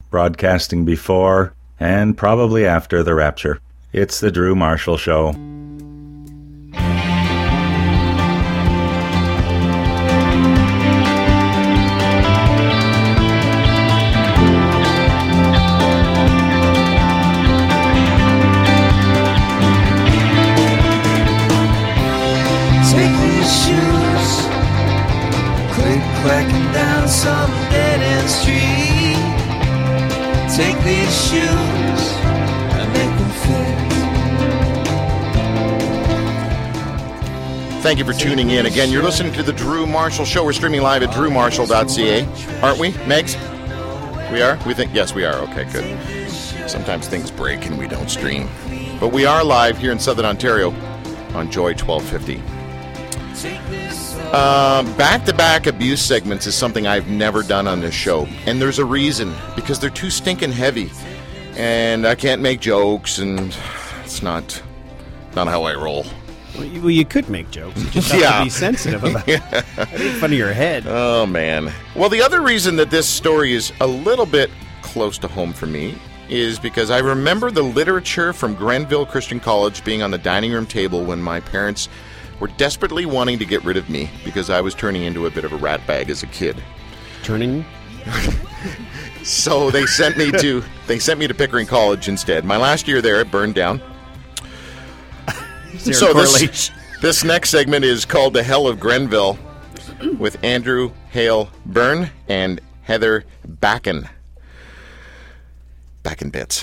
broadcasting before and probably after the rapture. It's the Drew Marshall Show. Clacking down some dead-end street. Take these shoes and make them fit. Thank you for tuning in. Again, you're listening to The Drew Marshall Show. We're streaming live at drewmarshall.ca. Aren't we, Megs? We are? We think? Yes, we are. Okay, good. Sometimes things break and we don't stream. But we are live here in Southern Ontario on Joy 1250. Back-to-back abuse segments is something I've never done on this show. And there's a reason. Because they're too stinking heavy. And I can't make jokes, and it's not how I roll. Well, you could make jokes. You just have to be sensitive about it. Make fun of your head. Oh, man. Well, the other reason that this story is a little bit close to home for me is because I remember the literature from Grenville Christian College being on the dining room table when my parents were desperately wanting to get rid of me because I was turning into a bit of a rat bag as a kid. Turning? So they sent me to Pickering College instead. My last year there, it burned down. So this next segment is called The Hell of Grenville with Andrew Hale Byrne and Heather Backen. Back in bits.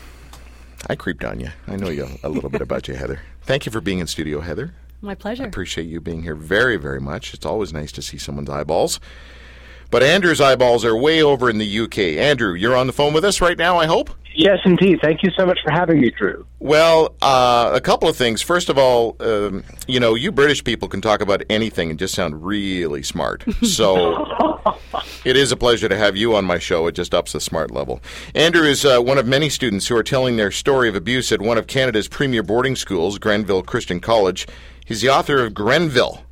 I creeped on you. I know a little bit about you, Heather. Thank you for being in studio, Heather. My pleasure. I appreciate you being here very, very much. It's always nice to see someone's eyeballs. But Andrew's eyeballs are way over in the UK. Andrew, you're on the phone with us right now, I hope? Yes, indeed. Thank you so much for having me, Drew. Well, a couple of things. First of all, you British people can talk about anything and just sound really smart. So it is a pleasure to have you on my show. It just ups the smart level. Andrew is one of many students who are telling their story of abuse at one of Canada's premier boarding schools, Grenville Christian College. He's the author of Grenville,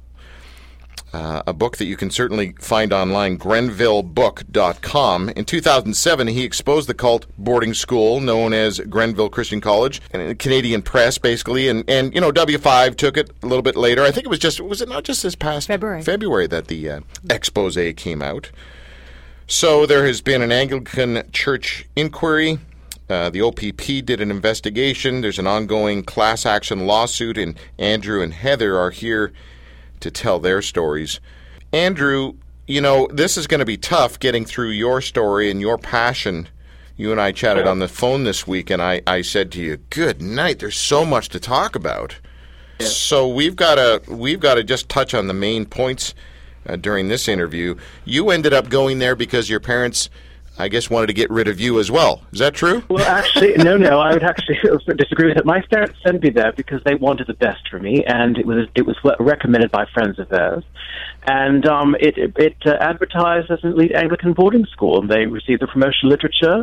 a book that you can certainly find online, grenvillebook.com. In 2007, he exposed the cult boarding school known as Grenville Christian College, and the Canadian press, basically, and W5 took it a little bit later. I think was it not just this past February that the expose came out? So there has been an Anglican church inquiry. The OPP did an investigation. There's an ongoing class action lawsuit, and Andrew and Heather are here to tell their stories. Andrew, this is going to be tough getting through your story and your passion. You and I chatted on the phone this week, and I said to you, good night, there's so much to talk about. Yeah. So we've got to just touch on the main points during this interview. You ended up going there because your parents, I guess, wanted to get rid of you as well. Is that true? Well, actually, no. I would actually disagree with it. My parents sent me there because they wanted the best for me, and it was recommended by friends of theirs. And it advertised as an elite Anglican boarding school, and they received the promotional literature.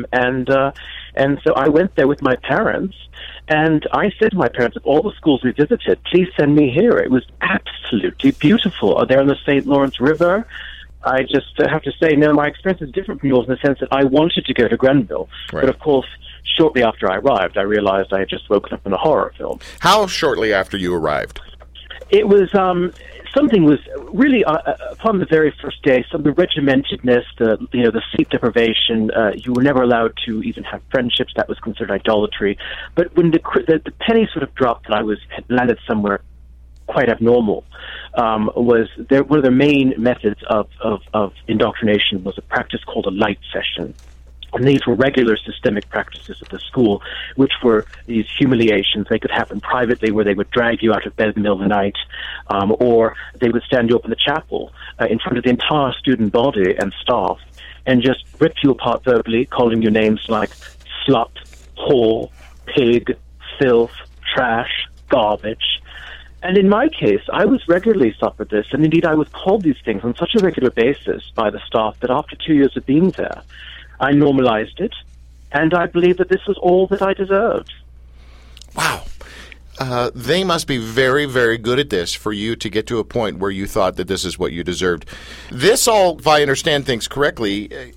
And so I went there with my parents, and I said to my parents, of all the schools we visited, please send me here. It was absolutely beautiful. They're on the St. Lawrence River. I just have to say, no, my experience is different from yours in the sense that I wanted to go to Grenville. Right. But, of course, shortly after I arrived, I realized I had just woken up in a horror film. How shortly after you arrived? It was, something was really, upon the very first day, the regimentedness, the sleep deprivation, you were never allowed to even have friendships. That was considered idolatry. But when the penny sort of dropped that I had landed somewhere quite abnormal, was one of the main methods of indoctrination was a practice called a light session. And these were regular systemic practices at the school, which were these humiliations. They could happen privately, where they would drag you out of bed in the middle of the night, or they would stand you up in the chapel in front of the entire student body and staff and just rip you apart verbally, calling you names like slut, whore, pig, filth, trash, garbage. And in my case, I was regularly suffered this, and indeed I was called these things on such a regular basis by the staff that after 2 years of being there, I normalized it, and I believe that this was all that I deserved. Wow. They must be very, very good at this for you to get to a point where you thought that this is what you deserved. This all, if I understand things correctly,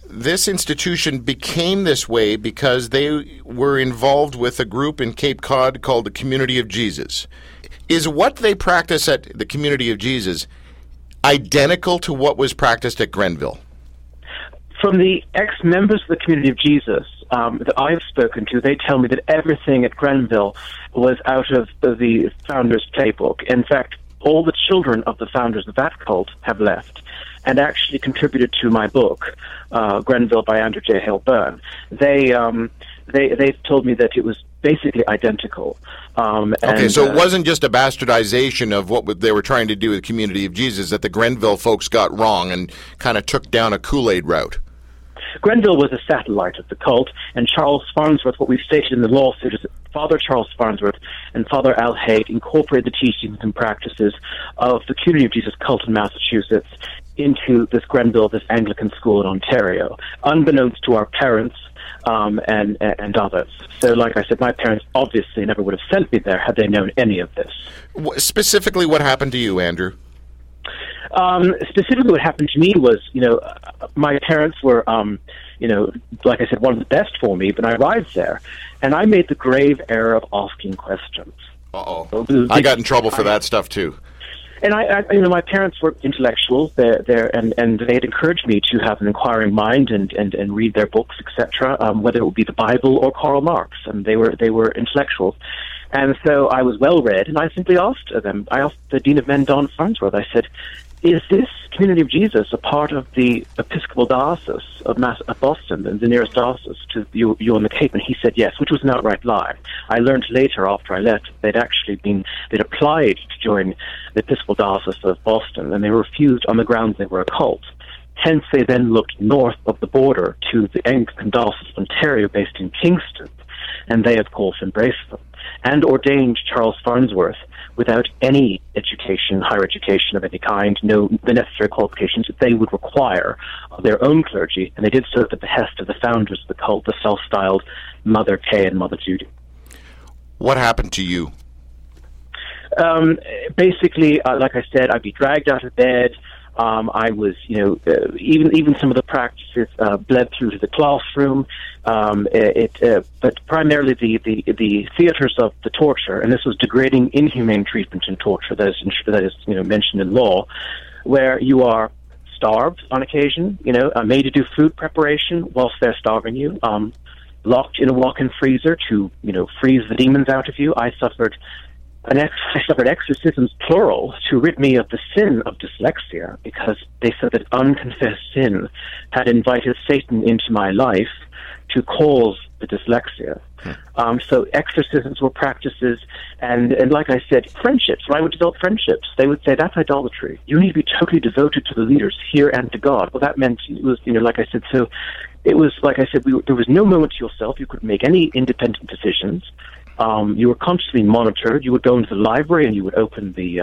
this institution became this way because they were involved with a group in Cape Cod called the Community of Jesus. Is what they practice at the Community of Jesus identical to what was practiced at Grenville? From the ex-members of the Community of Jesus that I've spoken to, they tell me that everything at Grenville was out of the founders' playbook. In fact, all the children of the founders of that cult have left and actually contributed to my book, Grenville by Andrew J. Hale Byrne. They told me that it was basically identical. Okay, so it wasn't just a bastardization of what they were trying to do with the Community of Jesus that the Grenville folks got wrong and kind of took down a Kool-Aid route. Grenville was a satellite of the cult, and Charles Farnsworth, what we've stated in the lawsuit is that Father Charles Farnsworth and Father Al Haig incorporated the teachings and practices of the Community of Jesus cult in Massachusetts into this Grenville, this Anglican school in Ontario, unbeknownst to our parents and others. So, like I said, my parents obviously never would have sent me there had they known any of this. Specifically, what happened to you, Andrew? Specifically, what happened to me was, my parents were, like I said, one of the best for me, but I arrived there, and I made the grave error of asking questions. Uh-oh. I got in trouble for that stuff, too. And my parents were intellectuals, and they had encouraged me to have an inquiring mind and read their books, etc., whether it would be the Bible or Karl Marx, and they were intellectuals. And so I was well read, and I simply asked them. I asked the Dean of Men, Don Farnsworth. I said, "Is this Community of Jesus a part of the Episcopal Diocese of Boston, the nearest diocese to you on the Cape?" And he said yes, which was an outright lie. I learned later, after I left, they'd applied to join the Episcopal Diocese of Boston, and they were refused on the grounds they were a cult. Hence, they then looked north of the border to the Anglican Diocese of Ontario, based in Kingston, and they, of course, embraced them and ordained Charles Farnsworth without any education, higher education of any kind, the necessary qualifications that they would require of their own clergy, and they did so at the behest of the founders of the cult, the self-styled Mother Kay and Mother Judy. What happened to you? Basically, like I said, I'd be dragged out of bed. I was, even some of the practices bled through to the classroom. But primarily the theaters of the torture, and this was degrading, inhumane treatment and torture that is mentioned in law, where you are starved on occasion, made to do food preparation whilst they're starving you, locked in a walk-in freezer to freeze the demons out of you. I suffered exorcisms, plural, to rid me of the sin of dyslexia, because they said that unconfessed sin had invited Satan into my life to cause the dyslexia. So exorcisms were practices, and like I said, friendships. When I would develop friendships, they would say, that's idolatry. You need to be totally devoted to the leaders here and to God. Well, that meant it was, like I said, so it was, like I said, there was no moment to yourself. You couldn't make any independent decisions. You were constantly monitored. You would go into the library and you would open the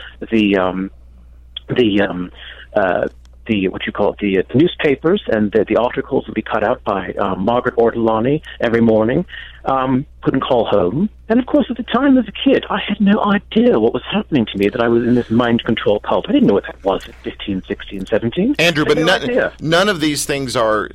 newspapers, and the articles would be cut out by Margaret Ortolani every morning. Couldn't call home. And of course, at the time as a kid, I had no idea what was happening to me, that I was in this mind control cult. I didn't know what that was at 15, 16, 17. Andrew, but none of these things are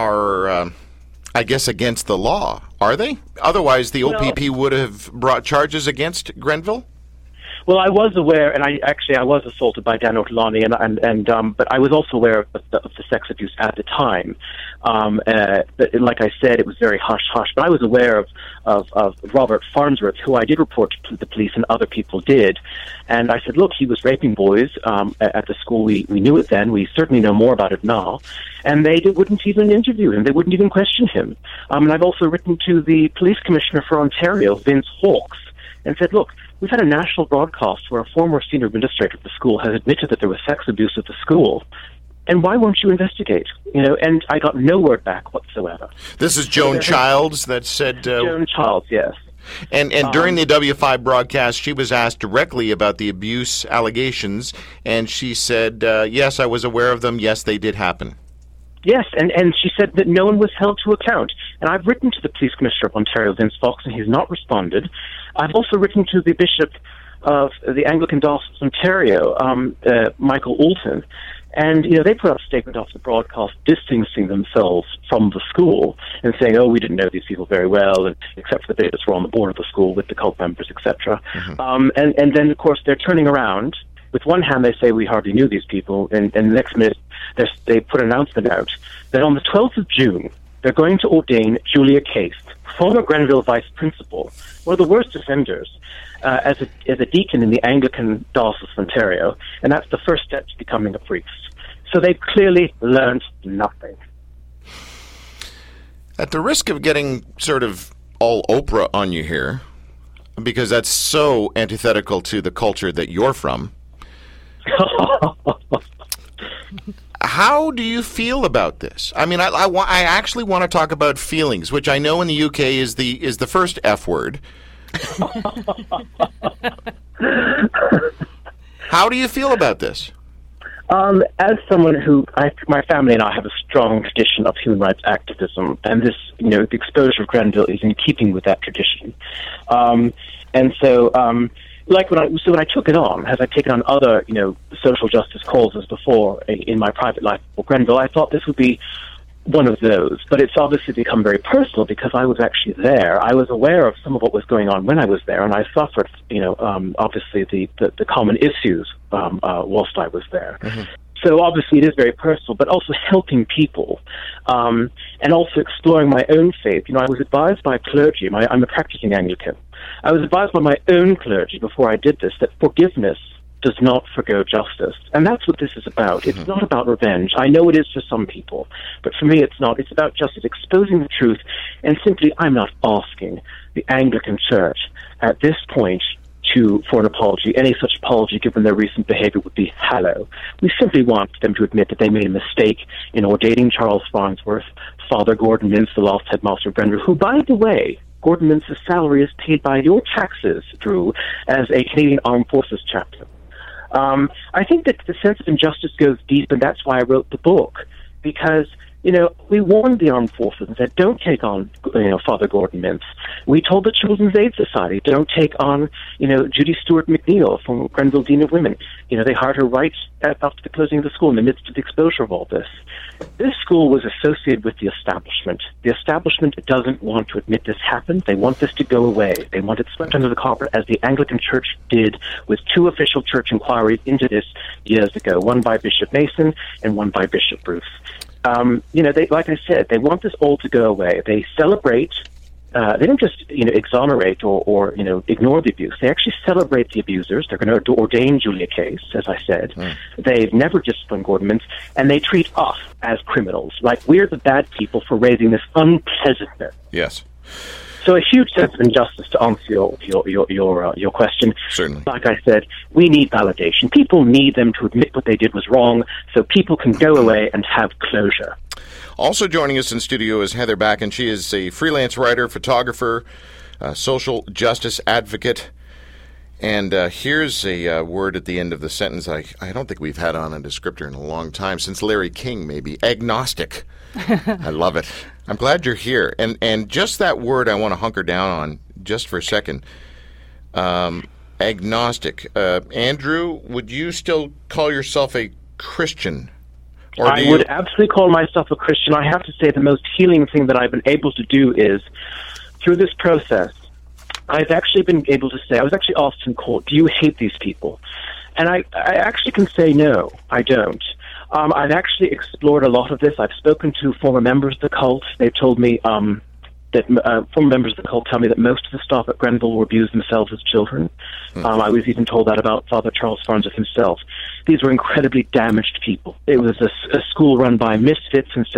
I guess, against the law, are they? Otherwise, the OPP would have brought charges against Grenville? Well, I was aware, and I was assaulted by Dan Ortolani, but I was also aware of the sex abuse at the time. But like I said, it was very hush-hush. But I was aware of Robert Farnsworth, who I did report to the police, and other people did. And I said, look, he was raping boys at the school. We knew it then. We certainly know more about it now. And they wouldn't even interview him. They wouldn't even question him. And I've also written to the police commissioner for Ontario, Vince Hawkes, and said, look, we've had a national broadcast where a former senior administrator of the school has admitted that there was sex abuse at the school. And why won't you investigate? And I got no word back whatsoever. This is Joan Childs that said... Joan Childs, yes. And during the W5 broadcast, she was asked directly about the abuse allegations, and she said, yes, I was aware of them. Yes, they did happen. Yes, and she said that no one was held to account. And I've written to the police commissioner of Ontario, Vince Fox, and he's not responded. I've also written to the bishop of the Anglican Diocese of Ontario, Michael Oulton, And, they put up a statement off the broadcast distancing themselves from the school and saying, oh, we didn't know these people very well, and except for the bit that were on the board of the school with the cult members, etc. And then, of course, they're turning around. With one hand, they say we hardly knew these people, and the next minute they put an announcement out that on the 12th of June, they're going to ordain Julia Case, former Grenville vice principal, one of the worst offenders, as a deacon in the Anglican Diocese of Ontario, and that's the first step to becoming a priest. So they've clearly learned nothing. At the risk of getting sort of all Oprah on you here, because that's so antithetical to the culture that you're from, how do you feel about this? I mean, I actually want to talk about feelings, which I know in the UK is the first F word. How do you feel about this? As someone who, my family and I have a strong tradition of human rights activism, and this, the exposure of Grenville is in keeping with that tradition. And so, when I took it on, as I've taken on other, social justice causes before in my private life for Grenville, I thought this would be one of those. But it's obviously become very personal because I was actually there. I was aware of some of what was going on when I was there, and I suffered, obviously the common issues whilst I was there. Mm-hmm. So obviously it is very personal, but also helping people, and also exploring my own faith. I was advised by clergy. I'm a practicing Anglican. I was advised by my own clergy before I did this that forgiveness does not forgo justice. And that's what this is about. It's not about revenge. I know it is for some people, but for me it's not. It's about justice, exposing the truth, and simply I'm not asking the Anglican Church at this point for an apology. Any such apology, given their recent behavior, would be hollow. We simply want them to admit that they made a mistake in ordaining Charles Farnsworth, Father Gordon Mintz, the last headmaster of Grenville, who, by the way, Gordon Mintz's salary is paid by your taxes, Drew, as a Canadian Armed Forces chaplain. I think that the sense of injustice goes deep, and that's why I wrote the book, because we warned the armed forces that don't take on, Father Gordon Mintz. We told the Children's Aid Society, don't take on, Judy Stewart McNeil from Grenville Dean of Women. They hired her right after the closing of the school in the midst of the exposure of all this. This school was associated with the establishment. The establishment doesn't want to admit this happened. They want this to go away. They want it swept under the carpet, as the Anglican Church did with 2 official church inquiries into this years ago, one by Bishop Mason and one by Bishop Bruce. They, like I said, they want this all to go away. They celebrate. They don't just, exonerate or ignore the abuse. They actually celebrate the abusers. They're going to ordain Julia Case, as I said. They've never disciplined Gordon Mintz, and they treat us as criminals, like we're the bad people for raising this unpleasantness. Yes. So a huge sense of injustice to answer your question. Certainly. Like I said, we need validation. People need them to admit what they did was wrong, so people can go away and have closure. Also joining us in studio is Heather Backen. She is a freelance writer, photographer, social justice advocate. And here's a word at the end of the sentence I don't think we've had on a descriptor in a long time, since Larry King, maybe. Agnostic. I love it. I'm glad you're here. And just that word I want to hunker down on just for a second. Agnostic. Andrew, would you still call yourself a Christian? I would absolutely call myself a Christian. I have to say the most healing thing that I've been able to do is, through this process, I've actually been able to say, I was actually asked in court, do you hate these people? And I actually can say, no, I don't. I've actually explored a lot of this. I've spoken to former members of the cult. They've told me that former members of the cult tell me that most of the staff at Grenville were abused themselves as children. I was even told that about Father Charles Farnsworth himself. These were incredibly damaged people. It was a school run by misfits and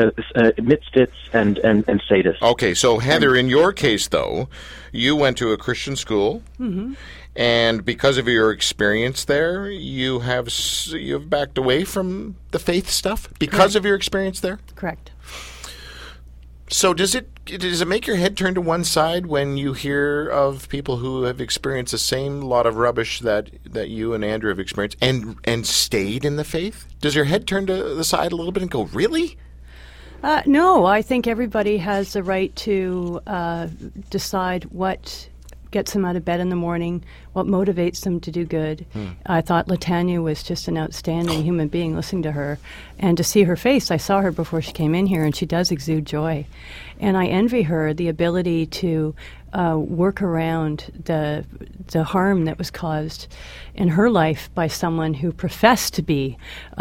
sadists. Okay, so Heather, in your case, though, you went to a Christian school, and because of your experience there, you have backed away from the faith stuff because of your experience there? Correct. So does it make your head turn to one side when you hear of people who have experienced the same lot of rubbish that you and Andrew have experienced and stayed in the faith? Does your head turn to the side a little bit and go, really? No, I think everybody has the right to decide what gets them out of bed in the morning, what motivates them to do good. I thought Latanya was just an outstanding human being, listening to her. And to see her face, I saw her before she came in here, and she does exude joy. And I envy her the ability to work around the harm that was caused in her life by someone who professed to be,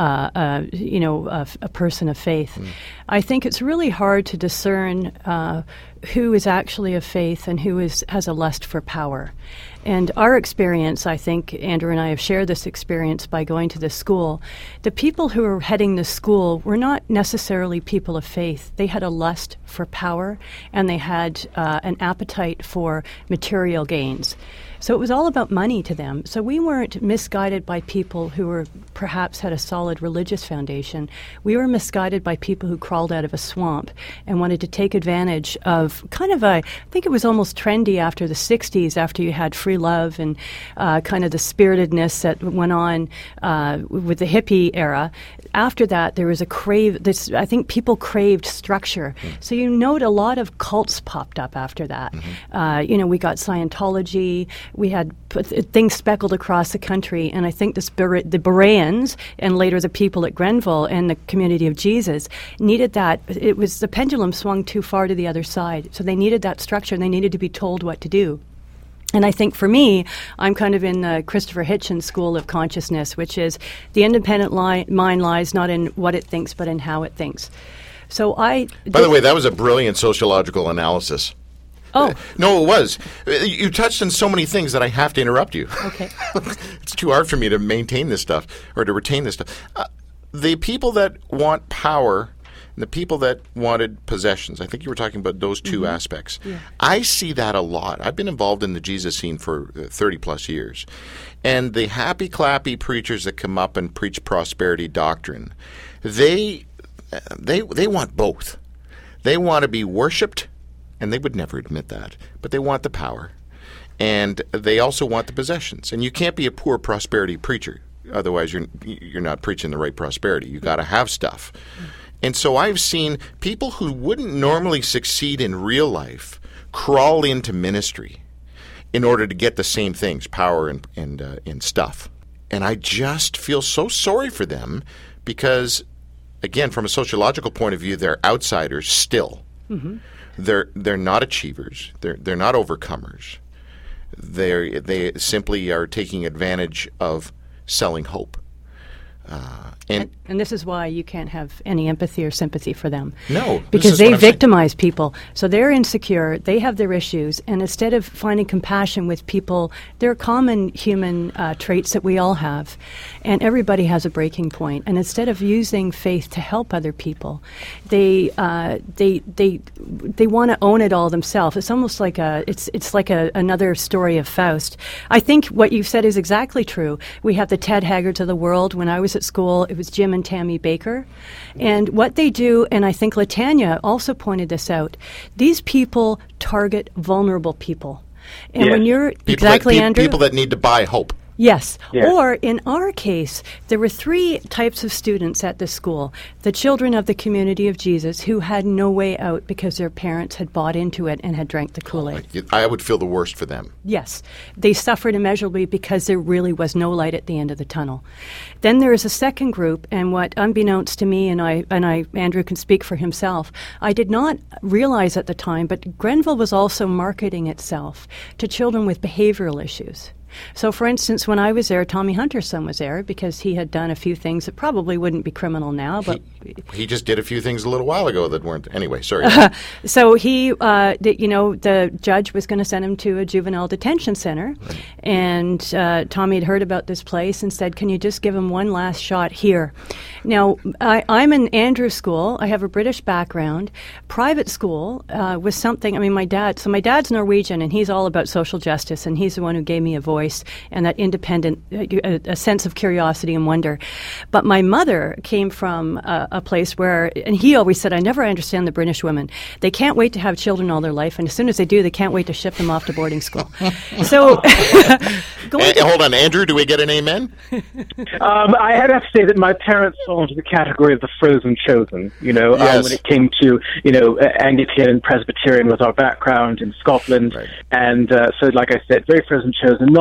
a person of faith. I think it's really hard to discern who is actually of faith and who has a lust for power. And our experience, I think, Andrew and I have shared this experience by going to this school. The people who were heading this school were not necessarily people of faith. They had a lust for power, and they had an appetite for material gains. So it was all about money to them. So we weren't misguided by people who were perhaps had a solid religious foundation. We were misguided by people who crawled out of a swamp and wanted to take advantage of kind of I think it was almost trendy after the 60s, after you had free love and kind of the spiritedness that went on with the hippie era. After that, there was I think people craved structure. So you note a lot of cults popped up after that. We got Scientology. We had things speckled across the country, and I think the Bereans and later the people at Grenville and the Community of Jesus needed that. It was the pendulum swung too far to the other side, so they needed that structure, and they needed to be told what to do. And I think for me, I'm kind of in the Christopher Hitchens school of consciousness, which is the independent mind lies not in what it thinks, but in how it thinks. So By the way, that was a brilliant sociological analysis. Oh. No, it was. You touched on so many things that I have to interrupt you. Okay. It's too hard for me to maintain this stuff or to retain this stuff. The people that want power and the people that wanted possessions, I think you were talking about those two aspects. Yeah. I see that a lot. I've been involved in the Jesus scene for 30-plus years. And the happy-clappy preachers that come up and preach prosperity doctrine, they want both. They want to be worshipped, and they would never admit that, but they want the power. And they also want the possessions. And you can't be a poor prosperity preacher. Otherwise, you're not preaching the right prosperity. You got to have stuff. And so I've seen people who wouldn't normally succeed in real life crawl into ministry in order to get the same things, power and stuff. And I just feel so sorry for them because, again, from a sociological point of view, they're outsiders still. They're not achievers. They're not overcomers. They simply are taking advantage of selling hope. And this is why you can't have any empathy or sympathy for them. No. Because they victimize people. So they're insecure, they have their issues, and instead of finding compassion with people, there are common human traits that we all have. And everybody has a breaking point. And instead of using faith to help other people, they want to own it all themselves. It's almost like another story of Faust. I think what you've said is exactly true. We have the Ted Haggards of the world. When I was at school, it was Jim and Tammy Baker. And what they do, and I think Latanya also pointed this out, these people target vulnerable people. And when you're Andrew, people that need to buy hope. Yes. Yeah. Or in our case, there were 3 types of students at this school. The children of the Community of Jesus who had no way out because their parents had bought into it and had drank the Kool-Aid. I would feel the worst for them. Yes. They suffered immeasurably because there really was no light at the end of the tunnel. Then there is a second group, and what unbeknownst to me, and Andrew can speak for himself, I did not realize at the time, but Grenville was also marketing itself to children with behavioral issues. So, for instance, when I was there, Tommy Hunter's son was there because he had done a few things that probably wouldn't be criminal now. But he just did a few things a little while ago that weren't. Anyway, sorry. So he, the judge was going to send him to a juvenile detention center. Right. And Tommy had heard about this place and said, can you just give him one last shot here? Now, I'm in Andrews School. I have a British background. Private school was something, my dad's Norwegian, and he's all about social justice, and he's the one who gave me a voice and that independent, a sense of curiosity and wonder. But my mother came from a place where, and he always said, I never understand the British women. They can't wait to have children all their life, and as soon as they do, they can't wait to ship them off to boarding school. So, hold on, Andrew, do we get an amen? I have to say that my parents fall into the category of the frozen chosen, yes. When it came to, Anglican and Presbyterian was our background in Scotland. Right. And so, like I said, very frozen chosen, not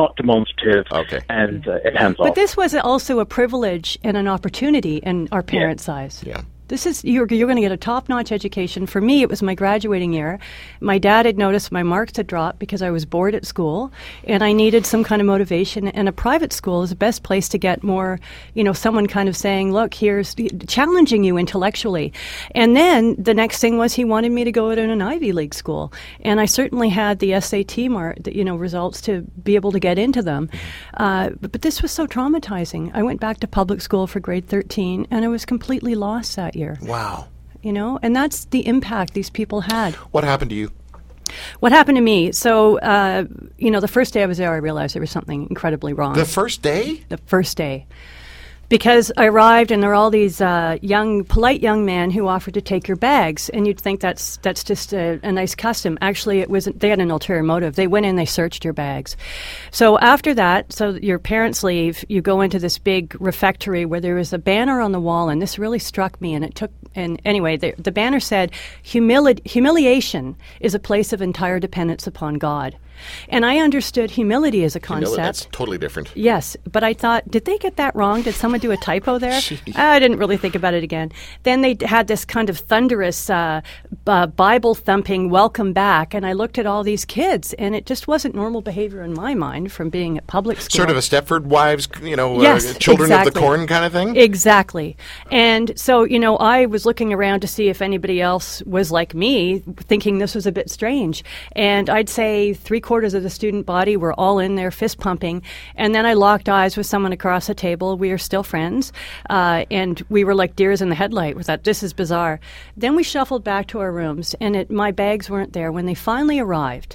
not demonstrative, and hands off. But this was also a privilege and an opportunity in our parents' eyes. Yeah. This is you're going to get a top-notch education. For me, it was my graduating year. My dad had noticed my marks had dropped because I was bored at school, and I needed some kind of motivation. And a private school is the best place to get more, someone kind of saying, look, here's challenging you intellectually. And then the next thing was he wanted me to go to an Ivy League school, and I certainly had the SAT results to be able to get into them. But this was so traumatizing. I went back to public school for grade 13, and I was completely lost that year. Wow. And that's the impact these people had. What happened to you? What happened to me? So, the first day I was there, I realized there was something incredibly wrong. The first day? The first day. Because I arrived and there were all these polite young men who offered to take your bags, and you'd think that's just a nice custom. Actually, they had an ulterior motive. They went in, they searched your bags. So after that, so your parents leave, you go into this big refectory where there was a banner on the wall, and this really struck me. And anyway, the banner said, humiliation is a place of entire dependence upon God. And I understood humility as a concept. That's totally different. Yes, but I thought, did they get that wrong? Did someone do a typo there? I didn't really think about it again. Then they had this kind of thunderous Bible-thumping welcome back, and I looked at all these kids, and it just wasn't normal behavior in my mind from being at public school. Sort of a Stepford Wives, yes, children exactly. of the corn kind of thing? Exactly. And so, I was looking around to see if anybody else was like me, thinking this was a bit strange. And I'd say 3/4 of the student body were all in there fist pumping, and then I locked eyes with someone across the table. We are still friends, and we were like deers in the headlight. We thought, this is bizarre. Then we shuffled back to our rooms, and my bags weren't there. When they finally arrived,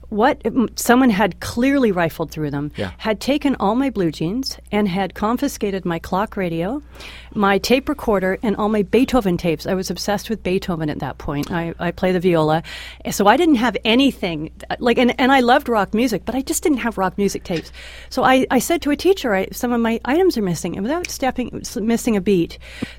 someone had clearly rifled through them, had taken all my blue jeans and had confiscated my clock radio, my tape recorder, and all my Beethoven tapes. I was obsessed with Beethoven at that point. I play the viola. So I didn't have anything, and I loved rock music, but I just didn't have rock music tapes. So I said to a teacher, some of my items are missing, and without missing a beat,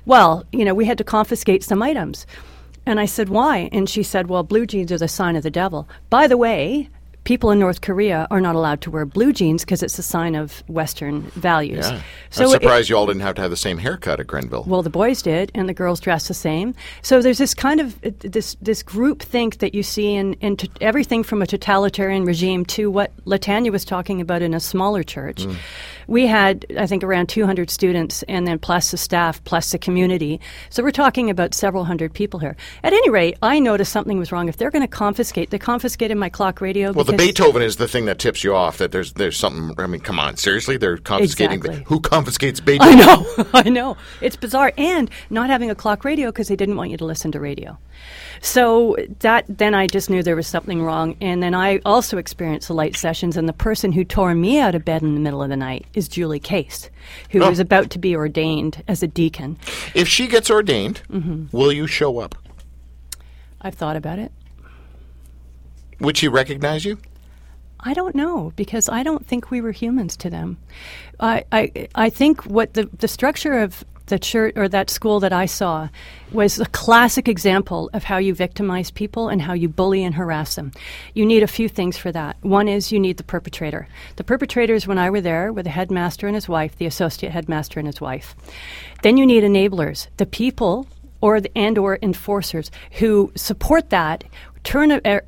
we had to confiscate some items. And I said, why? And she said, well, blue jeans are the sign of the devil. By the way, people in North Korea are not allowed to wear blue jeans because it's a sign of Western values. Yeah. So I'm surprised you all didn't have to have the same haircut at Grenville. Well, the boys did, and the girls dressed the same. So there's this kind of this group think that you see in everything from a totalitarian regime to what Latanya was talking about in a smaller church. We had, I think, around 200 students, and then plus the staff, plus the community. So we're talking about several hundred people here. At any rate, I noticed something was wrong. If they're going to confiscate, they confiscated my clock radio. Well, the Beethoven is the thing that tips you off that there's something. I mean, come on, seriously, they're confiscating. Exactly. Who confiscates Beethoven? I know. It's bizarre, and not having a clock radio because they didn't want you to listen to radio. So then I just knew there was something wrong. And then I also experienced the light sessions, and the person who tore me out of bed in the middle of the night is Julie Case, who was about to be ordained as a deacon. If she gets ordained, will you show up? I've thought about it. Would she recognize you? I don't know, because I don't think we were humans to them. I think what the structure of the church or that school that I saw was a classic example of how you victimize people and how you bully and harass them. You need a few things for that. One is you need the perpetrator. The perpetrators, when I were there, were the headmaster and his wife, the associate headmaster and his wife. Then you need enablers, the people or enforcers who support that. The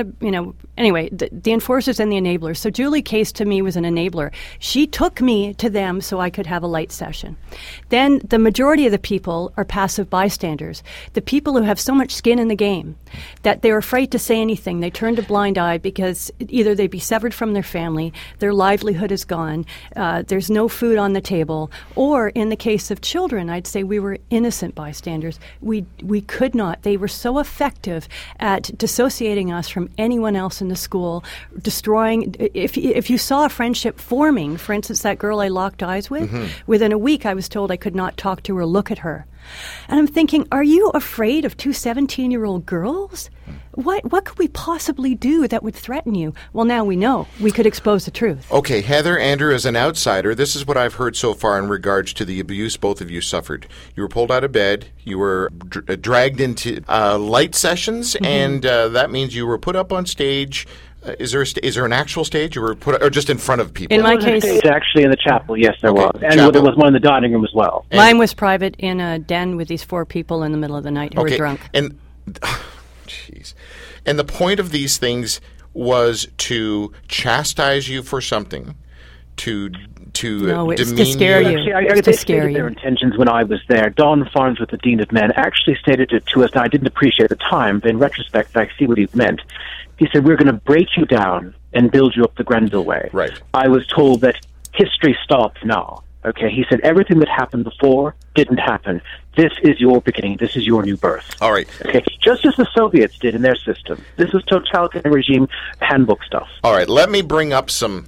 enforcers and the enablers. So Julie Case to me was an enabler. She took me to them so I could have a light session. Then the majority of the people are passive bystanders. The people who have so much skin in the game that they're afraid to say anything. They turn a blind eye because either they'd be severed from their family, their livelihood is gone, there's no food on the table, or in the case of children, I'd say we were innocent bystanders. We could not. They were so effective at dissociating us from anyone else in the school, destroying. If you saw a friendship forming, for instance, that girl I locked eyes with, within a week I was told I could not talk to her or look at her. And I'm thinking, are you afraid of two 17-year-old girls? What could we possibly do that would threaten you? Well, now we know. We could expose the truth. Okay, Heather, Andrew, as an outsider, this is what I've heard so far in regards to the abuse both of you suffered. You were pulled out of bed. You were dragged into light sessions, and that means you were put up on stage Is there an actual stage, or just in front of people? In my case, it's actually in the chapel. Yes, there was, and chapel. there was one in the dining room as well. Mine was private in a den with these 4 people in the middle of the night who were drunk. And jeez, and the point of these things was to chastise you for something, to no, it's demean to scare you. Actually, they stated their intentions when I was there. Don Farnsworth, the Dean of Men, actually stated it to us, and I didn't appreciate at the time, but in retrospect, I see what he meant. He said, we're going to break you down and build you up the Grenville way. Right. I was told that history stops now. Okay, he said everything that happened before didn't happen. This is your beginning. This is your new birth. All right. Okay, just as the Soviets did in their system. This was totalitarian regime handbook stuff. All right, let me bring up some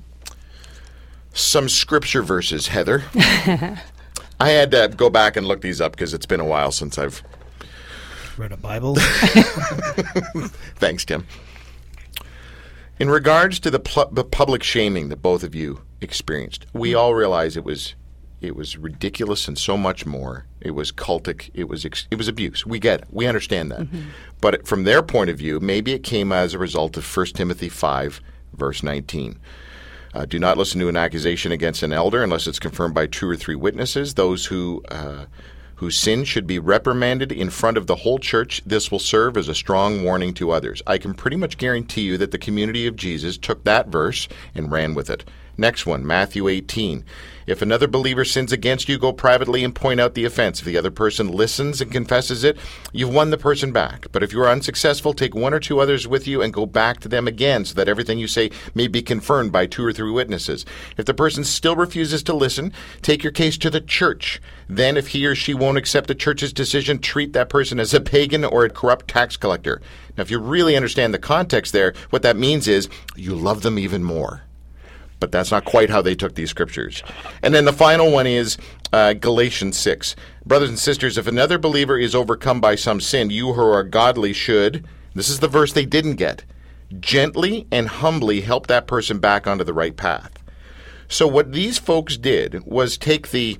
scripture verses, Heather. I had to go back and look these up because it's been a while since I've read a Bible. Thanks, Tim. In regards to the public shaming that both of you experienced, we all realize it was ridiculous and so much more. It was cultic. It was abuse. We get it. We understand that. Mm-hmm. But from their point of view, maybe it came as a result of 1 Timothy 5, verse 19. Do not listen to an accusation against an elder unless it's confirmed by 2 or 3 witnesses. Those whose sin should be reprimanded in front of the whole church. This will serve as a strong warning to others. I can pretty much guarantee you that the community of Jesus took that verse and ran with it. Next one, Matthew 18. If another believer sins against you, go privately and point out the offense. If the other person listens and confesses it, you've won the person back. But if you are unsuccessful, take 1 or 2 others with you and go back to them again so that everything you say may be confirmed by 2 or 3 witnesses. If the person still refuses to listen, take your case to the church. Then if he or she won't accept the church's decision, treat that person as a pagan or a corrupt tax collector. Now, if you really understand the context there, what that means is you love them even more. But that's not quite how they took these scriptures. And then the final one is Galatians 6. Brothers and sisters, if another believer is overcome by some sin, you who are godly should, this is the verse they didn't get, gently and humbly help that person back onto the right path. So what these folks did was take the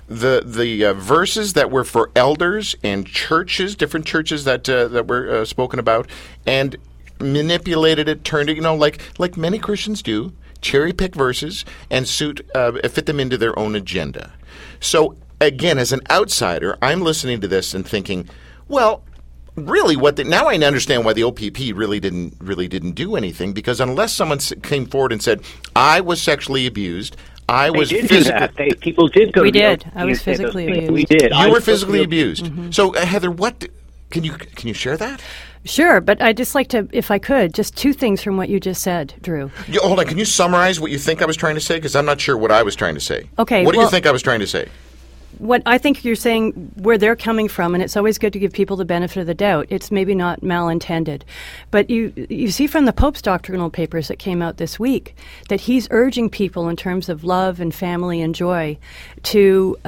verses that were for elders and churches, different churches that were spoken about, and manipulated it, turned it, like many Christians do, cherry-pick verses and fit them into their own agenda. So, again, as an outsider, I'm listening to this and thinking, well, really, now I understand why the OPP really didn't do anything, because unless someone came forward and said, I was sexually abused, I was physically... People did go we to did. I was physically abused. We did. You were physically abused. Mm-hmm. So, Heather, can you share that? Sure, but I'd just like to, if I could, just 2 things from what you just said, Drew. Hold on. Can you summarize what you think I was trying to say? Because I'm not sure what I was trying to say. Okay. What do you think I was trying to say? What I think you're saying, where they're coming from, and it's always good to give people the benefit of the doubt. It's maybe not malintended. But you see from the Pope's doctrinal papers that came out this week that he's urging people in terms of love and family and joy to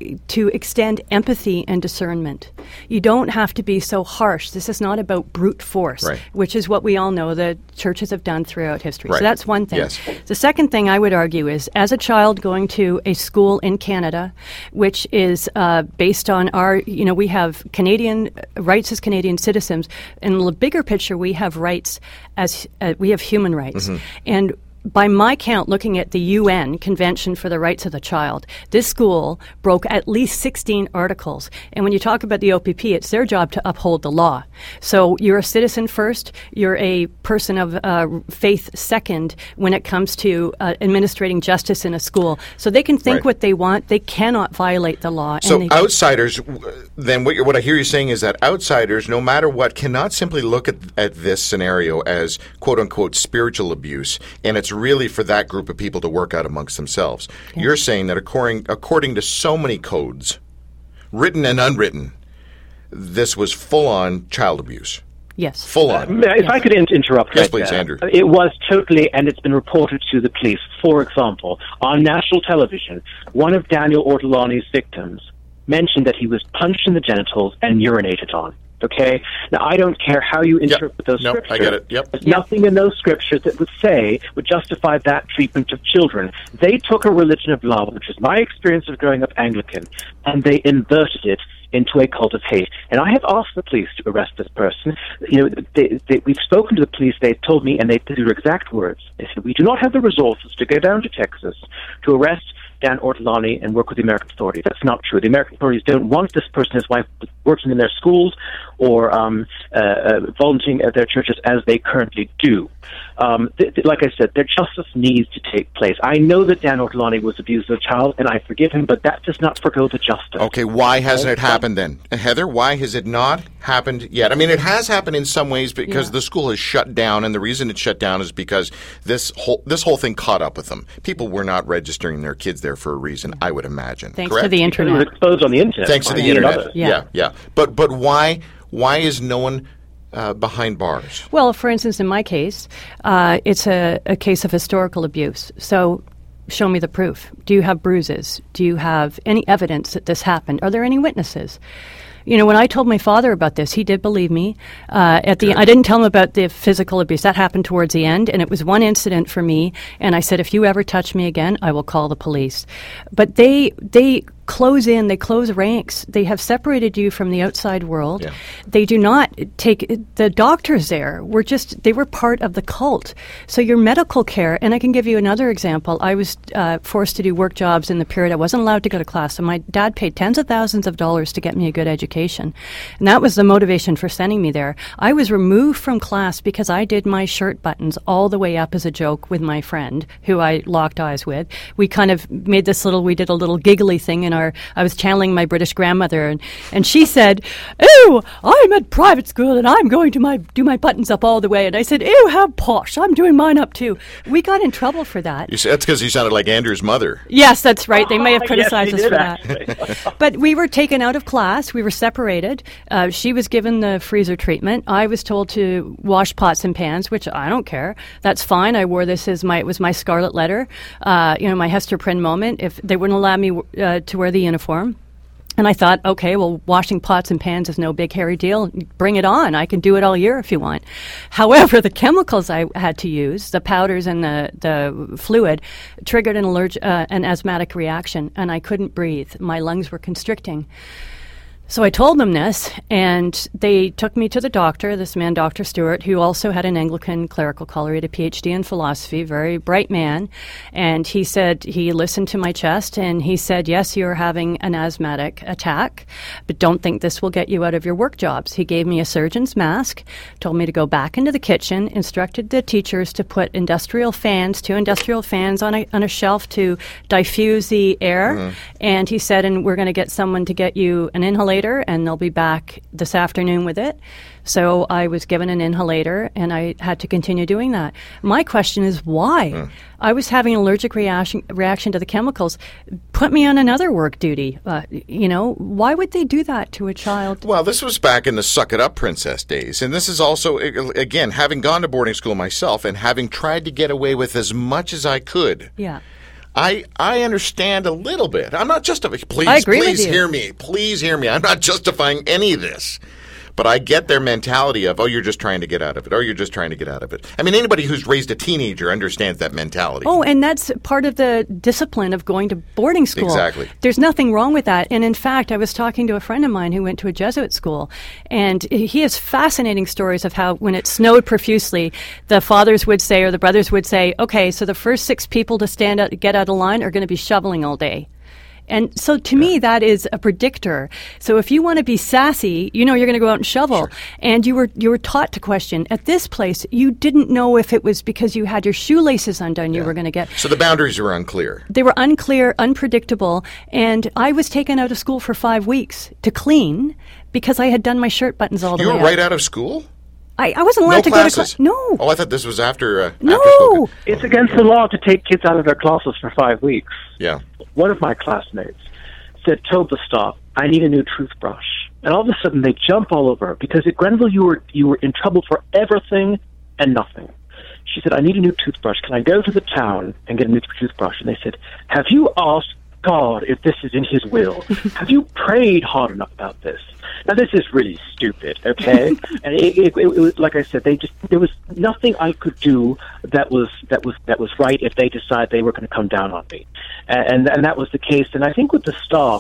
extend empathy and discernment. You don't have to be so harsh. This is not about brute force, right, which is what we all know the churches have done throughout history. Right. So that's one thing. Yes. The second thing I would argue is, as a child going to a school in Canada, which is based on our, we have Canadian rights as Canadian citizens. In the bigger picture, we have rights as we have human rights. Mm-hmm. And by my count, looking at the UN Convention for the Rights of the Child, this school broke at least 16 articles. And when you talk about the OPP, it's their job to uphold the law. So you're a citizen first, you're a person of faith second when it comes to administrating justice in a school. So they can think what they want. They cannot violate the law. So outsiders, then what I hear you saying is that outsiders, no matter what, cannot simply look at this scenario as quote-unquote spiritual abuse, and it's really for that group of people to work out amongst themselves. Yeah. You're saying that according to so many codes, written and unwritten, this was full-on child abuse. Yes. Full-on. If I could interrupt. Yes, please, Andrew. It was totally, and it's been reported to the police. For example, on national television, one of Daniel Ortolani's victims mentioned that he was punched in the genitals and urinated on. Okay? Now, I don't care how you interpret those scriptures. I get it. Yep. There's nothing in those scriptures that would justify that treatment of children. They took a religion of love, which is my experience of growing up Anglican, and they inverted it into a cult of hate. And I have asked the police to arrest this person. We've spoken to the police. They've told me, and they did their exact words. They said, we do not have the resources to go down to Texas to arrest Dan Ortolani and work with the American authorities. That's not true. The American authorities don't want this person, his wife, working in their schools or volunteering at their churches as they currently do. Like I said, their justice needs to take place. I know that Dan Ortolani was abused as a child, and I forgive him, but that does not forgo the justice. Okay, why hasn't it happened then? Heather, why has it not happened yet? I mean, it has happened in some ways because the school has shut down, and the reason it shut down is because this whole thing caught up with them. People were not registering their kids there for a reason, I would imagine. Thanks correct? to the internet. It was exposed on the internet. Thanks to the internet. Yeah. But why is no one behind bars? Well, for instance, in my case, it's a case of historical abuse. So show me the proof. Do you have bruises? Do you have any evidence that this happened? Are there any witnesses? When I told my father about this, he did believe me. I didn't tell him about the physical abuse. That happened towards the end, and it was one incident for me. And I said, if you ever touch me again, I will call the police. But they close ranks. They have separated you from the outside world. Yeah. They do not take the doctors there. They were part of the cult. So your medical care, and I can give you another example. I was forced to do work jobs in the period I wasn't allowed to go to class. So my dad paid tens of thousands of dollars to get me a good education. And that was the motivation for sending me there. I was removed from class because I did my shirt buttons all the way up as a joke with my friend who I locked eyes with. We kind of made we did a little giggly thing in I was channeling my British grandmother, and she said, "Oh, I'm at private school and I'm going to do my buttons up all the way." And I said, "Oh, how posh! I'm doing mine up too." We got in trouble for that. That's because you sounded like Andrew's mother. Yes, that's right. They may have criticized us for that. But we were taken out of class. We were separated. She was given the freezer treatment. I was told to wash pots and pans, which I don't care. That's fine. I wore this as it was my scarlet letter, my Hester Prynne moment. If they wouldn't allow me to wear the uniform. And I thought, okay, well, washing pots and pans is no big hairy deal. Bring it on. I can do it all year if you want. However, the chemicals I had to use, the powders and the fluid, triggered an asthmatic reaction, and I couldn't breathe. My lungs were constricting. So I told them this, and they took me to the doctor, this man, Dr. Stewart, who also had an Anglican clerical collar. He had a PhD in philosophy, very bright man. And he said, he listened to my chest, and he said, yes, you're having an asthmatic attack, but don't think this will get you out of your work jobs. He gave me a surgeon's mask, told me to go back into the kitchen, instructed the teachers to put two industrial fans on a shelf to diffuse the air. Mm-hmm. And he said, and we're going to get someone to get you an inhalator, and they'll be back this afternoon with it. So I was given an inhalator, and I had to continue doing that. My question is why? I was having an allergic reaction to the chemicals. Put me on another work duty. Why would they do that to a child? Well, this was back in the suck it up princess days. And this is also, again, having gone to boarding school myself and having tried to get away with as much as I could. Yeah. I understand a little bit. I'm not justifying. I agree with please you. hear me. Please hear me. I'm not justifying any of this. But I get their mentality of, you're just trying to get out of it. You're just trying to get out of it. I mean, anybody who's raised a teenager understands that mentality. Oh, and that's part of the discipline of going to boarding school. Exactly. There's nothing wrong with that. And in fact, I was talking to a friend of mine who went to a Jesuit school, and he has fascinating stories of how when it snowed profusely, the fathers would say, or the brothers would say, okay, so the first 6 people to get out of line are going to be shoveling all day. And so to me, that is a predictor. So if you want to be sassy, you're going to go out and shovel. Sure. And you were taught to question. At this place, you didn't know if it was because you had your shoelaces undone you were going to get. So the boundaries were unclear. They were unclear, unpredictable. And I was taken out of school for 5 weeks to clean because I had done my shirt buttons all the way You were right out of school? I wasn't allowed to classes. Go to class. No. Oh, I thought this was after No. after school. It's against the law to take kids out of their classes for 5 weeks. Yeah. One of my classmates told the staff, I need a new toothbrush. And all of a sudden they jump all over her because at Grenville you were in trouble for everything and nothing. She said, I need a new toothbrush. Can I go to the town and get a new toothbrush? And they said, have you asked God if this is in his will? Have you prayed hard enough about this? Now, this is really stupid, okay? And it was, like I said, there was nothing I could do that was right if they decided they were going to come down on me, and that was the case. And I think with the staff,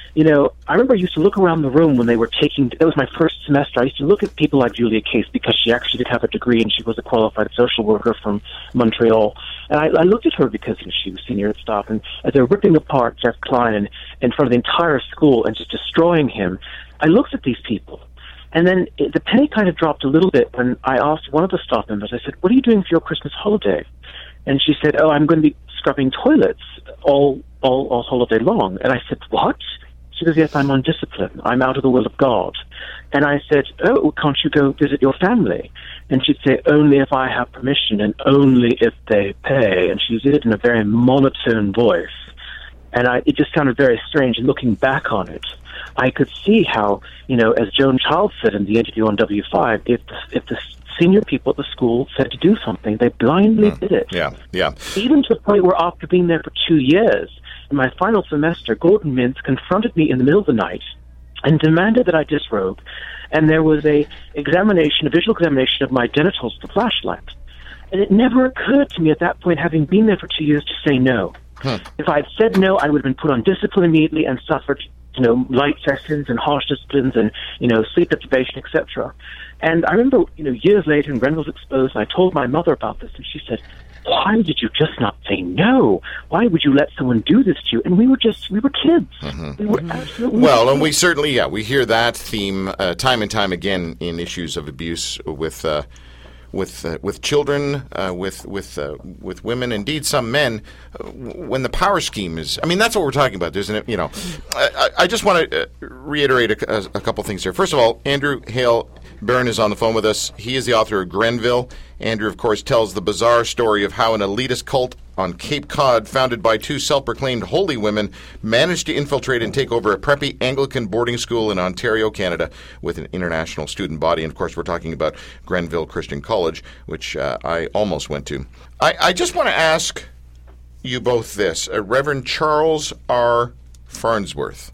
I remember I used to look around the room when they were that was my first semester. I used to look at people like Julia Case because she actually did have a degree and she was a qualified social worker from Montreal. And I looked at her because she was senior staff, and as they were ripping apart Jeff Klein in front of the entire school and just destroying him, I looked at these people. And then the penny kind of dropped a little bit when I asked one of the staff members, I said, "What are you doing for your Christmas holiday?" And she said, "Oh, I'm going to be scrubbing toilets all holiday long." And I said, "What?" She goes, "Yes, I'm on discipline. I'm out of the will of God." And I said, "Oh, can't you go visit your family?" And she'd say, "Only if I have permission and only if they pay." And she did it in a very monotone voice. And it just sounded very strange. And looking back on it, I could see how, as Joan Child said in the interview on W5, if the senior people at the school said to do something, they blindly did it. Yeah. Even to the point where after being there for 2 years, in my final semester, Gordon Mintz confronted me in the middle of the night and demanded that I disrobe. And there was a visual examination of my genitals with a flashlight. And it never occurred to me at that point, having been there for 2 years, to say no. If I had said no, I would have been put on discipline immediately and suffered, light sessions and harsh disciplines and, sleep deprivation, etc. And I remember, years later, when Grenville was exposed, I told my mother about this, and she said, "Why did you just not say no? Why would you let someone do this to you?" And we were kids. We were absolutely well, and we certainly, we hear that theme time and time again in issues of abuse with children, with women, indeed some men, when the power scheme is. I mean, that's what we're talking about, isn't it? I just want to reiterate a couple things here. First of all, Andrew Hale Byrne is on the phone with us. He is the author of Grenville. Andrew, of course, tells the bizarre story of how an elitist cult on Cape Cod, founded by two self-proclaimed holy women, managed to infiltrate and take over a preppy Anglican boarding school in Ontario, Canada, with an international student body. And, of course, we're talking about Grenville Christian College, which I almost went to. I just want to ask you both this. Reverend Charles R. Farnsworth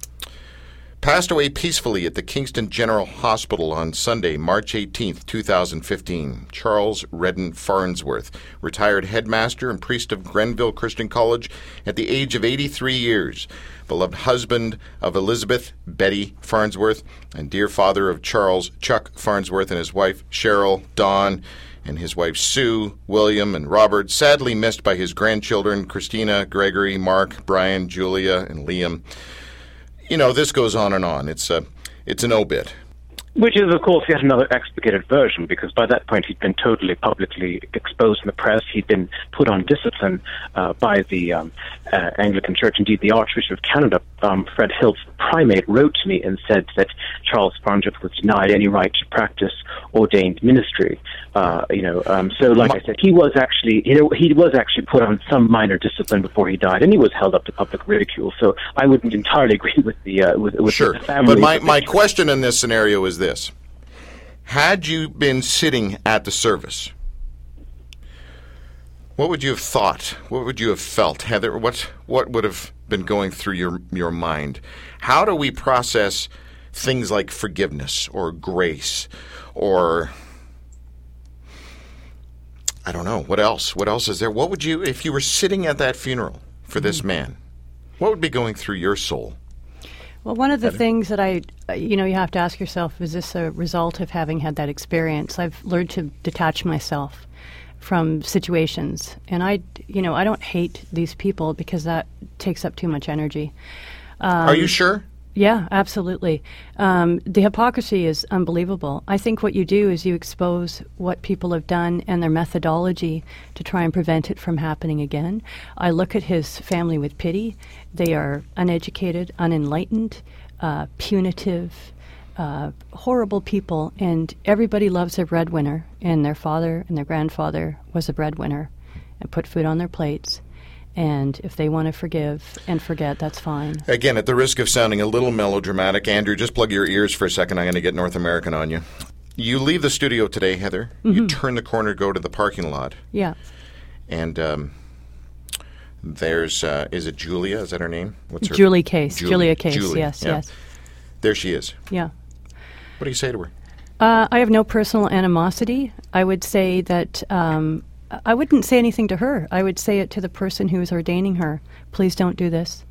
passed away peacefully at the Kingston General Hospital on Sunday, March 18th, 2015. Charles Redden Farnsworth, retired headmaster and priest of Grenville Christian College at the age of 83 years. Beloved husband of Elizabeth Betty Farnsworth and dear father of Charles Chuck Farnsworth and his wife Cheryl, Dawn, and his wife Sue, William, and Robert, sadly missed by his grandchildren Christina, Gregory, Mark, Brian, Julia, and Liam. This goes on and on. It's an obit. Which is, of course, yet another explicated version, because by that point he'd been totally publicly exposed in the press. He'd been put on discipline by the Anglican Church. Indeed, the Archbishop of Canada, Fred Hiltz, the primate, wrote to me and said that Charles Farnsworth was denied any right to practice ordained ministry. So, like I said, he was actually put on some minor discipline before he died, and he was held up to public ridicule. So I wouldn't entirely agree with sure. The family. But my question in this scenario is this: had you been sitting at the service, what would you have thought? What would you have felt, Heather? What would have been going through your mind? How do we process things like forgiveness or grace or I don't know. What else? What else is there? What would you, if you were sitting at that funeral for this man, what would be going through your soul? Well, one of the things that you have to ask yourself, is this a result of having had that experience? I've learned to detach myself from situations. And I don't hate these people because that takes up too much energy. Are you sure? Yeah, absolutely. The hypocrisy is unbelievable. I think what you do is you expose what people have done and their methodology to try and prevent it from happening again. I look at his family with pity. They are uneducated, unenlightened, punitive, horrible people, and everybody loves a breadwinner, and their father and their grandfather was a breadwinner and put food on their plates. And if they want to forgive and forget, that's fine. Again, at the risk of sounding a little melodramatic, Andrew, just plug your ears for a second. I'm going to get North American on you. You leave the studio today, Heather. Mm-hmm. You turn the corner, go to the parking lot. Yeah. And there's, is it Julia? Is that her name? What's her Julia Case. Julia Case, yes, yeah. yes. There she is. Yeah. What do you say to her? I have no personal animosity. I would say that I wouldn't say anything to her. I would say it to the person who is ordaining her. Please don't do this.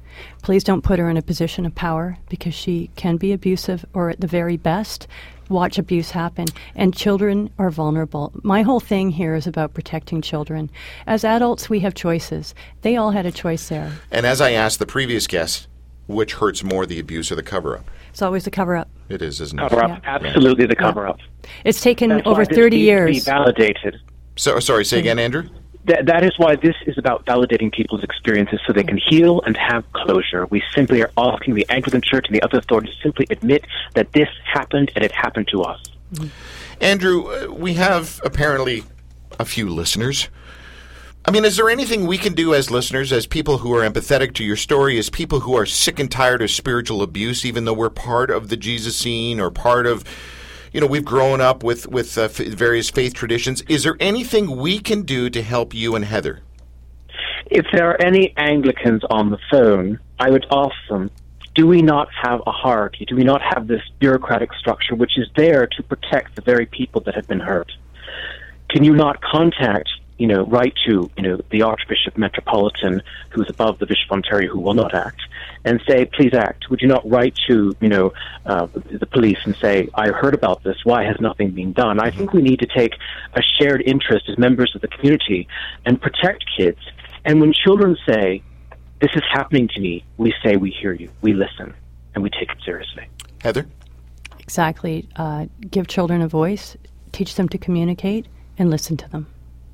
Please don't put her in a position of power, because she can be abusive, or at the very best, watch abuse happen. And children are vulnerable. My whole thing here is about protecting children. As adults, we have choices. They all had a choice there. And as I asked the previous guest, which hurts more, the abuse or the cover-up? It's always the cover-up. It is, isn't it? Cover-up, absolutely the cover-up. It's taken That's over why this 30 needs years. to be validated. So, sorry, say again, Andrew? That is why this is about validating people's experiences so they can heal and have closure. We simply are asking the Anglican Church and the other authorities to simply admit that this happened and it happened to us. Andrew, we have apparently a few listeners. I mean, is there anything we can do as listeners, as people who are empathetic to your story, as people who are sick and tired of spiritual abuse, even though we're part of the Jesus scene or part of, we've grown up with various faith traditions. Is there anything we can do to help you and Heather? If there are any Anglicans on the phone, I would ask them, do we not have a hierarchy? Do we not have this bureaucratic structure which is there to protect the very people that have been hurt? Can you not contact, write to, the Archbishop Metropolitan, who is above the Bishop of Ontario, who will not act, and say, please act? Would you not write to, the police and say, I heard about this, why has nothing been done? I think we need to take a shared interest as members of the community and protect kids. And when children say, this is happening to me, we say, we hear you, we listen, and we take it seriously. Heather? Exactly. Give children a voice, teach them to communicate, and listen to them.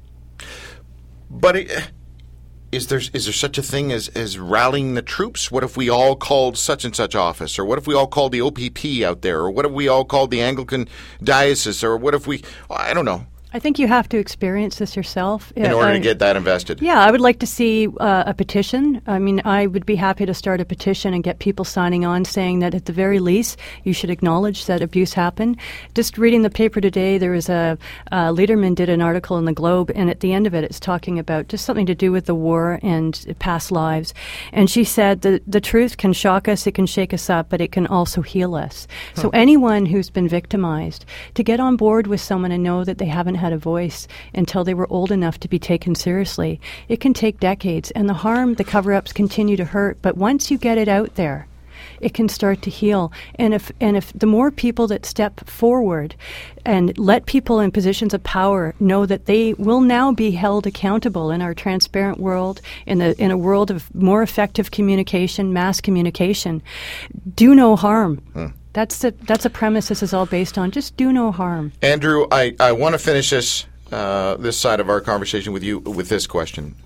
But is there such a thing as rallying the troops? What if we all called such and such office? Or what if we all called the OPP out there? Or what if we all called the Anglican diocese? Or what if I don't know. I think you have to experience this yourself. In order to get that invested. Yeah, I would like to see a petition. I mean, I would be happy to start a petition and get people signing on saying that at the very least you should acknowledge that abuse happened. Just reading the paper today, there was Lederman did an article in the Globe, and at the end of it it's talking about just something to do with the war and past lives. And she said that the truth can shock us, it can shake us up, but it can also heal us. So anyone who's been victimized, to get on board with someone and know that they haven't had a voice until they were old enough to be taken seriously. It can take decades, and the cover-ups continue to hurt, but once you get it out there, it can start to heal. And if the more people that step forward and let people in positions of power know that they will now be held accountable in our transparent world, in a world of more effective communication, mass communication, do no harm. That's a premise this is all based on. Just do no harm. Andrew, I want to finish this side of our conversation with you with this question.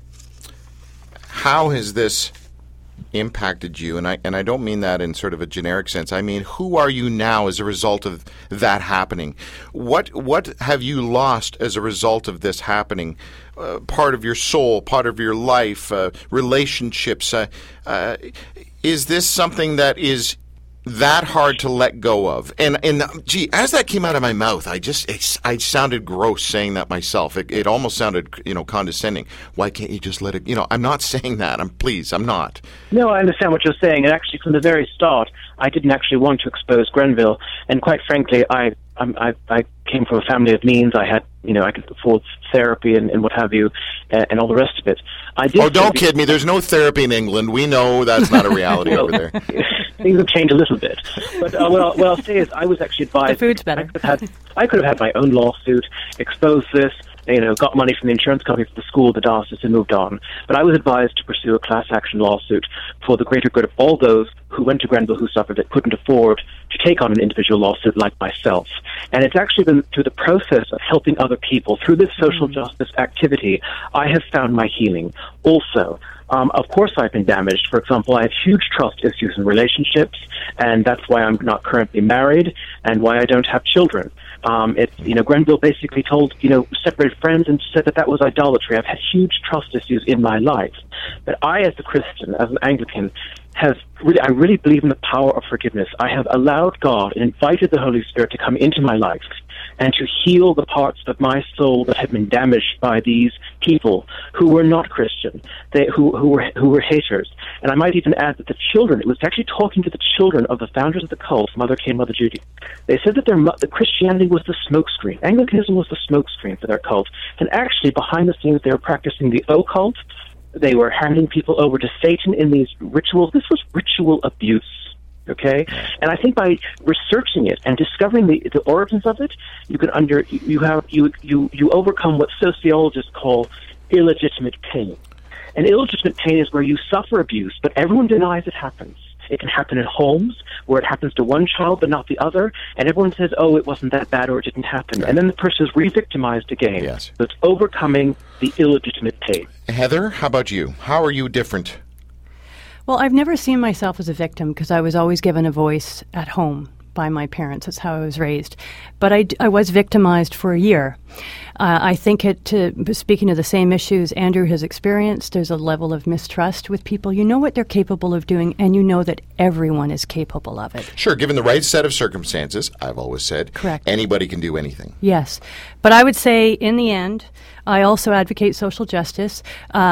How has this impacted you? And I don't mean that in sort of a generic sense. I mean, who are you now as a result of that happening? What have you lost as a result of this happening? Part of your soul, part of your life, relationships. Is this something that is that hard to let go of? And gee, as that came out of my mouth, I sounded gross saying that myself. It almost sounded, condescending. Why can't you just let it? I'm not saying that. I'm not. No, I understand what you're saying. And actually, from the very start, I didn't actually want to expose Grenville. And quite frankly, I came from a family of means. I had, I could afford therapy and what have you, and all the rest of it. Don't kid me. There's no therapy in England. We know that's not a reality over there. Things have changed a little bit. But what I'll say is I was actually advised. The food's better. I could have had my own lawsuit, exposed this, got money from the insurance company for the school, the diocese, and moved on. But I was advised to pursue a class action lawsuit for the greater good of all those who went to Grenville who suffered it, couldn't afford to take on an individual lawsuit like myself. And it's actually been through the process of helping other people, through this social justice activity, I have found my healing. Also, of course I've been damaged. For example, I have huge trust issues in relationships, and that's why I'm not currently married and why I don't have children. Grenville basically told, separated friends and said that was idolatry. I've had huge trust issues in my life. But I, as a Christian, as an Anglican, I really believe in the power of forgiveness. I have allowed God and invited the Holy Spirit to come into my life and to heal the parts of my soul that had been damaged by these people who were not Christian, who were haters. And I might even add that the children, it was actually talking to the children of the founders of the cult, Mother K and Mother Judy. They said that the Christianity was the smokescreen. Anglicanism was the smokescreen for their cult. And actually, behind the scenes, they were practicing the occult, They were handing people over to Satan in these rituals. This was ritual abuse. Okay, and I think by researching it and discovering the origins of it, you can you overcome what sociologists call illegitimate pain. And illegitimate pain is where you suffer abuse, but everyone denies it happens. It can happen in homes where it happens to one child but not the other, and everyone says, "Oh, it wasn't that bad," or "It didn't happen," and then the person is re-victimized again. Yes. So it's overcoming the illegitimate pain. Heather, how about you? How are you different? Well, I've never seen myself as a victim because I was always given a voice at home by my parents. That's how I was raised. But I was victimized for a year. I think speaking of the same issues Andrew has experienced, there's a level of mistrust with people. You know what they're capable of doing, and you know that everyone is capable of it. Sure, given the right set of circumstances, I've always said, correct, anybody can do anything. Yes. But I would say, in the end, I also advocate social justice.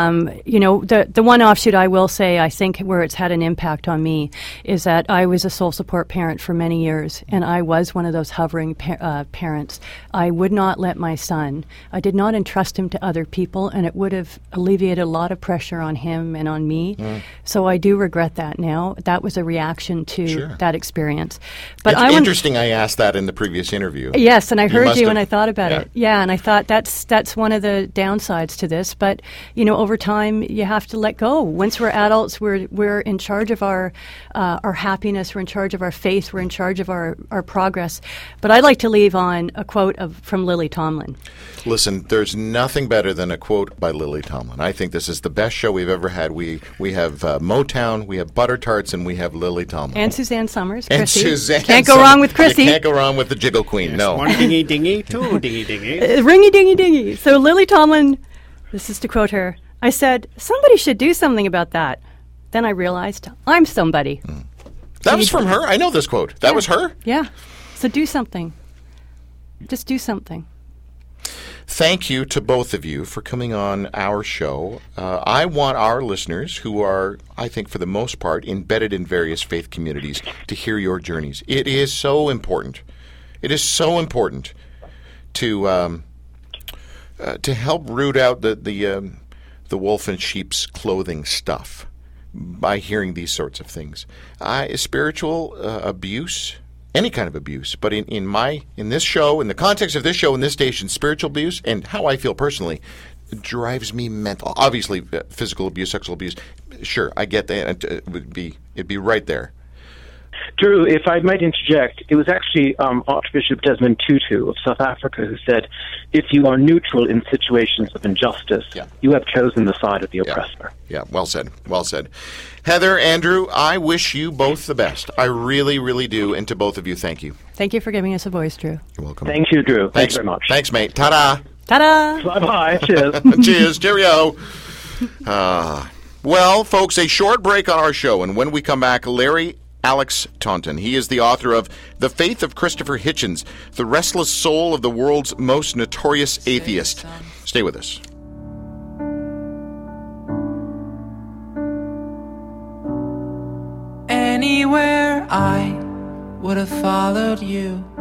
The one offshoot I will say, I think, where it's had an impact on me is that I was a sole support parent for many years, and I was one of those hovering parents. I would not let my son, I did not entrust him to other people, and it would have alleviated a lot of pressure on him and on me. So I do regret that now. That was a reaction to that experience. But it's interesting I asked that in the previous interview. Yes, and I heard you and I thought about it. Yeah, and I thought that's one of the downsides to this. But, over time, you have to let go. Once we're adults, we're in charge of our happiness, we're in charge of our faith, we're in charge of our progress. But I'd like to leave on a quote from Lily Tomlin. Listen, there's nothing better than a quote by Lily Tomlin. I think this is the best show we've ever had. We have Motown, we have Butter Tarts, and we have Lily Tomlin. And Suzanne Summers, and Chrissy. Suzanne Can't go wrong with Chrissy. You can't go wrong with the Jiggle Queen, yes, no. One dingy dingy, two dingy dingy. Ringy dingy dingy. So Lily Tomlin, this is to quote her, I said, somebody should do something about that. Then I realized I'm somebody. That was from her? I know this quote. That was her? Yeah. So do something. Just do something. Thank you to both of you for coming on our show. I want our listeners, who are, I think, for the most part, embedded in various faith communities, to hear your journeys. It is so important. It is so important to help root out the wolf in sheep's clothing stuff by hearing these sorts of things. Spiritual abuse, any kind of abuse, but in this show, in the context of this show, in this station, spiritual abuse, and how I feel personally, drives me mental. Obviously, physical abuse, sexual abuse, sure, I get that. It'd be right there. Drew, if I might interject, it was actually Archbishop Desmond Tutu of South Africa who said, if you are neutral in situations of injustice, you have chosen the side of the oppressor. Yeah, well said. Well said. Heather, Andrew, I wish you both the best. I really, really do. And to both of you, thank you. Thank you for giving us a voice, Drew. You're welcome. Thank you, Drew. Thanks very much. Thanks, mate. Ta-da. Ta-da. Bye-bye. Cheers. Cheers. Cheerio. Well, folks, a short break on our show. And when we come back, Larry Alex Taunton. He is the author of The Faith of Christopher Hitchens, the restless soul of the world's most notorious atheist. Stay with us. Anywhere I would have followed you.